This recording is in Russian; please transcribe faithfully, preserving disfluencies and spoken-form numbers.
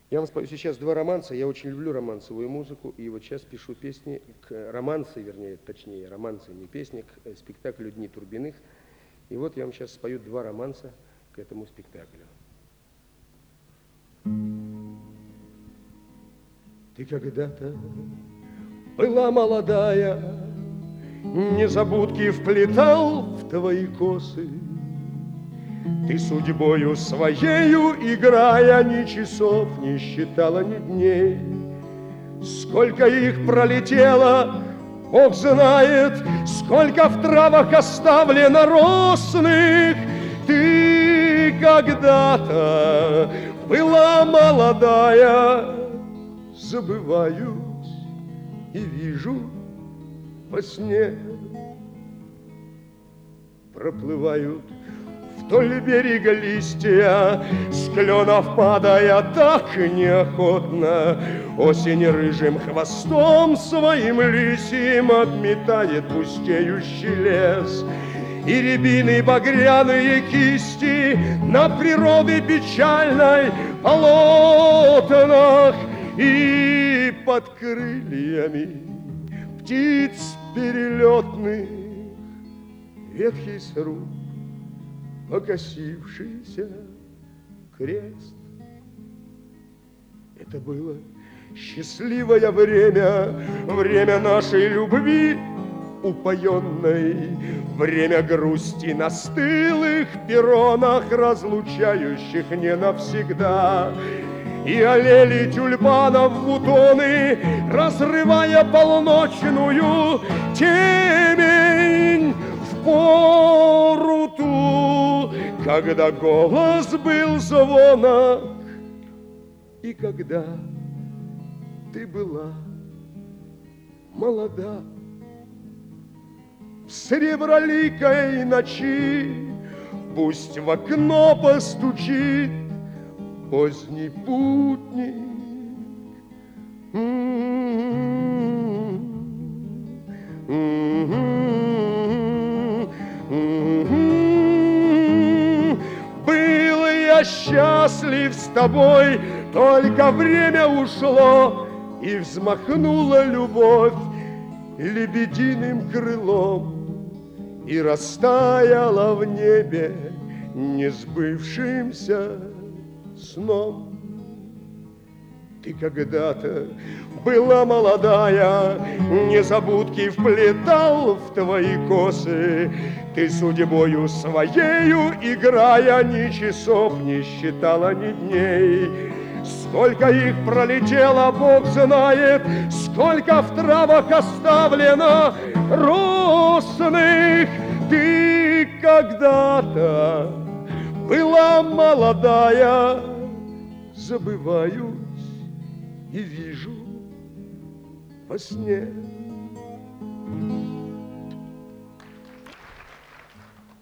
Я вам спою сейчас два романса. Я очень люблю романсовую музыку. И вот сейчас пишу песни к романсы, вернее, точнее, романсы, не песни, к спектаклю «Дни Турбиных». И вот я вам сейчас спою два романса к этому спектаклю. Ты когда-то была молодая, незабудки вплетал в твои косы. Ты судьбою своею, играя, ни часов не считала, ни дней. Сколько их пролетело, Бог знает, сколько в травах оставлено росных. Ты когда-то была молодая, забываюсь и вижу во сне. Проплывают вдоль берега листья, с кленов падая так неохотно. Осень рыжим хвостом своим лисьим обметает пустеющий лес. И рябины багряные кисти на природе печальной полотнах. И под крыльями птиц перелетных ветхий сруб, покосившийся крест. Это было счастливое время, время нашей любви упоенной, время грусти на стылых перронах, разлучающих не навсегда. И аллели тюльпанов бутоны, разрывая полночную темень, в пору ту, когда голос был звонок, и когда ты была молода. В сереброликой ночи пусть в окно постучит поздний путник. Был я счастлив с тобой, только время ушло, и взмахнула любовь лебединым крылом, и растаяла в небе несбывшимся сном. Ты когда-то была молодая, незабудки вплетал в твои косы. Ты судьбою своею, играя, ни часов не считала, ни дней. Сколько их пролетело, Бог знает, сколько в травах оставлено росных. Ты когда-то была молодая, забываюсь и вижу во сне.